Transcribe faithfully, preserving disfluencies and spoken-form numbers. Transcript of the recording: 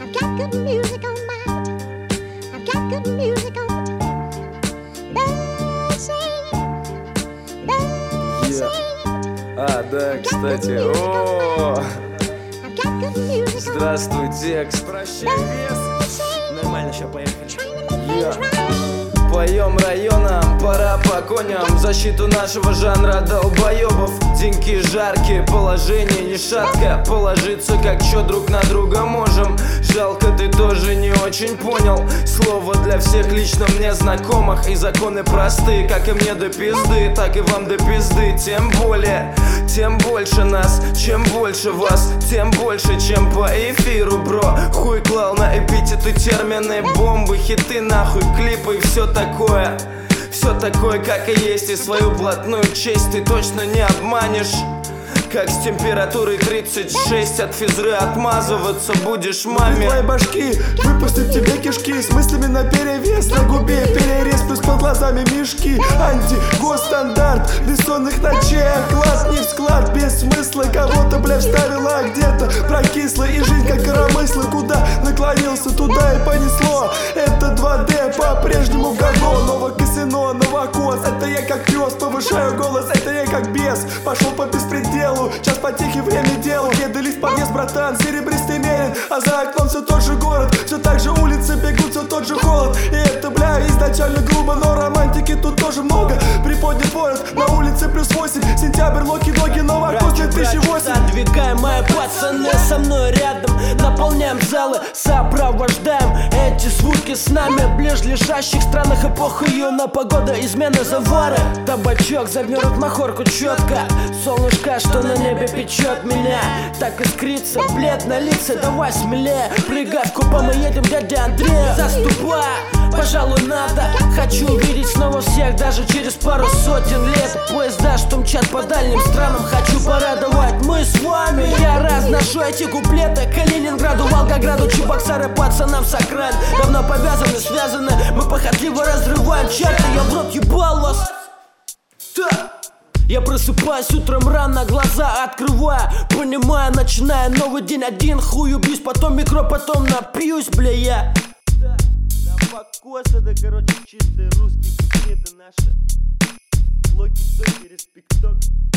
I've got good music on mind. I've got good music on А, да, кстати, о, здравствуй, текст. Прощай, вес. Нормально, сейчас поехали. Я. Поем районам, пора по коням. Защиту нашего жанра долбоебов. Деньки жаркие, положение не шаткое. Положиться как чё друг на друга можем. Жалко, ты тоже не очень понял. Слово для всех лично мне знакомых. И законы простые, как и мне до пизды, так и вам до пизды. Тем более, тем больше нас, чем больше вас, тем больше, чем по эфиру, бро. Хуй клал на эпитеты, термины, бомбы, хиты, нахуй, клипы и все такое. Все такое, как и есть, и свою блатную честь ты точно не обманешь. Как с температурой тридцать шесть от физры отмазываться будешь маме. Твоей башки выпустят тебе кишки с мыслями на перевес, на губе перерез, плюс под глазами мешки. Анти-госстандарт бессонных ночей, класс не в склад, без смысла. Кого-то, бля, вставила где-то прокисло, и жизнь как коромысло. Куда наклонился, туда и понесло. Это два дэ по-прежнему в году. Новокосино, новокос, это я как пес, повышаю голос, это я как бес. Пошел по беспределу, час потихи, время делу. Едали в подъезд, братан, серебристый мерин, а за окном все тот же город, все так же улицы бегут, все тот же холод. И это, бля, изначально грубо, но романтики тут тоже много. Приподнят ворот, на улице плюс восемь, сентябрь, локи-доги, новокос две тысячи восемь. Отдвигаем мои пацаны со мной рядом, наполняем залы, сопровождаем эти звуки с нами. В ближайших странах эпох июна, погода, измены, завары. Табачок завернут махорку четко, солнышко, что на небе печет меня, так искрится блед на лице. Давай смелее, прыгай в купе, мы едем, дядя Андрей. Заступай, пожалуй, надо. Хочу увидеть снова всех, даже через пару сотен лет. Поезда, что мчат по дальним странам, хочу порадовать мы с вами. Я разношу эти куплеты Калининграду, Волгограду, Чебоксары, пацанам Сакран. Давно повязаны, связаны, мы похотливо разрываем чарты. Я в рот ебал вас. Я просыпаюсь утром рано, глаза открываю, понимаю, начиная новый день один. Хую бьюсь, потом микро, потом напьюсь, бля, я. Да, на покоса, да, короче, чистые русские куплеты наши. Локи-доки, респекток.